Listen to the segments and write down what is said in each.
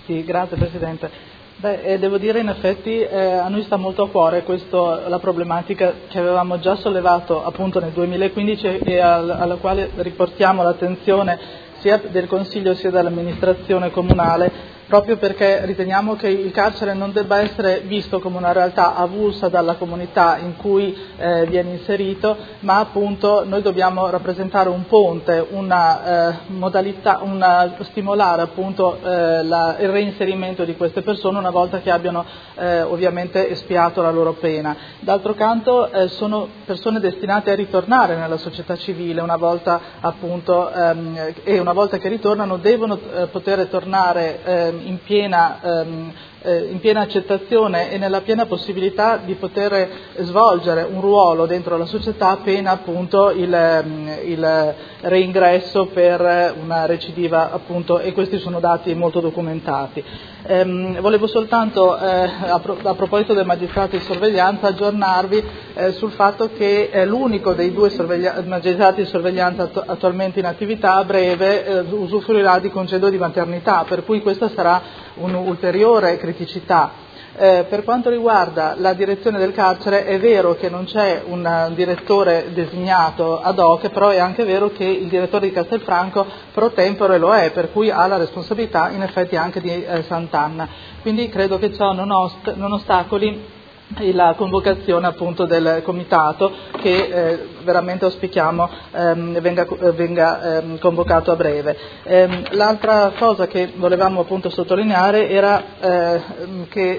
Sì, grazie Presidente. Devo dire in effetti a noi sta molto a cuore la problematica che avevamo già sollevato appunto nel 2015 e alla quale riportiamo l'attenzione sia del Consiglio sia dell'amministrazione comunale, proprio perché riteniamo che il carcere non debba essere visto come una realtà avulsa dalla comunità in cui viene inserito, ma appunto noi dobbiamo rappresentare un ponte, una modalità, stimolare appunto il reinserimento di queste persone una volta che abbiano ovviamente espiato la loro pena. D'altro canto sono persone destinate a ritornare nella società civile una volta appunto e una volta che ritornano devono poter tornare in piena accettazione e nella piena possibilità di poter svolgere un ruolo dentro la società pena appunto il reingresso per una recidiva appunto, e questi sono dati molto documentati. Volevo soltanto a proposito del magistrato di sorveglianza aggiornarvi sul fatto che l'unico dei due magistrati di sorveglianza attualmente in attività a breve usufruirà di congedo di maternità, per cui questa sarà un'ulteriore criticità. Per quanto riguarda la direzione del carcere è vero che non c'è un direttore designato ad hoc, però è anche vero che il direttore di Castelfranco pro tempore lo è, per cui ha la responsabilità in effetti anche di Sant'Anna. Quindi credo che ciò non ostacoli la convocazione appunto del comitato che veramente auspichiamo venga convocato a breve. L'altra cosa che volevamo appunto sottolineare era che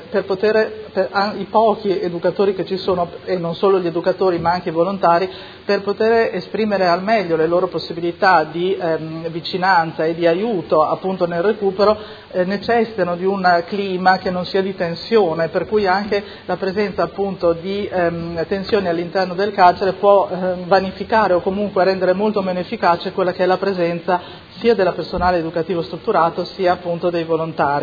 i pochi educatori che ci sono, e non solo gli educatori ma anche i volontari, per poter esprimere al meglio le loro possibilità di vicinanza e di aiuto appunto nel recupero, necessitano di un clima che non sia di tensione, per cui anche la presenza appunto di tensioni all'interno del carcere può vanificare o comunque rendere molto meno efficace quella che è la presenza sia del personale educativo strutturato sia appunto dei volontari.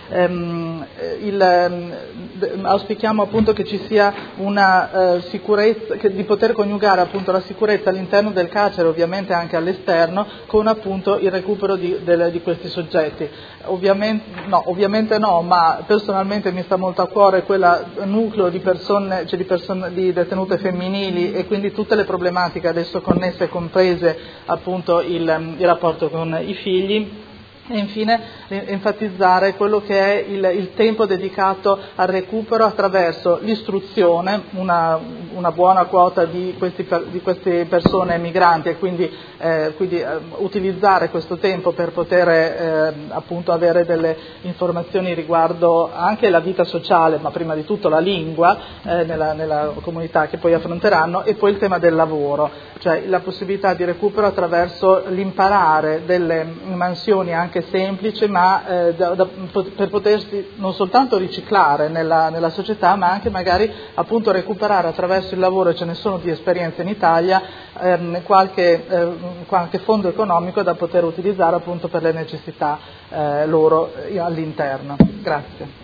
Auspichiamo appunto che ci sia una sicurezza, di poter coniugare appunto la sicurezza all'interno del carcere, ovviamente anche all'esterno, con appunto il recupero di questi soggetti. Ovviamente no, ma personalmente mi sta molto a cuore quel nucleo di persone, di detenute femminili, e quindi tutte le problematiche adesso connesse, comprese appunto il rapporto con i figli. E infine enfatizzare quello che è il tempo dedicato al recupero attraverso l'istruzione, una buona quota di queste persone migranti, e quindi utilizzare questo tempo per poter appunto avere delle informazioni riguardo anche la vita sociale, ma prima di tutto la lingua nella comunità che poi affronteranno, e poi il tema del lavoro, cioè la possibilità di recupero attraverso l'imparare delle mansioni anche semplice, ma per potersi non soltanto riciclare nella società, ma anche magari appunto recuperare attraverso il lavoro, e ce ne sono di esperienze in Italia, qualche fondo economico da poter utilizzare appunto per le necessità loro all'interno. Grazie.